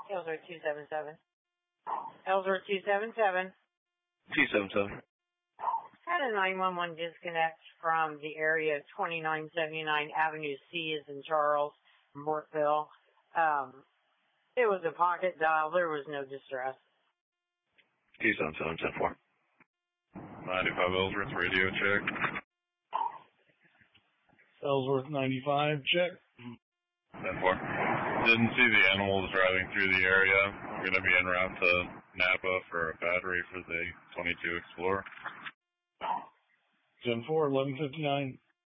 Ellsworth 277. Ellsworth 277. 277. Had a 911 disconnect from the area of 2979 Avenue C as in Charles, Mortville. It was a pocket dial. There was no distress. 277, 10-4. 95 Ellsworth, radio check. Ellsworth 95, check. 10-4. Didn't see the animals driving through the area. We're going to be en route to Napa for a battery for the 22 Explorer. 10-4, 1159.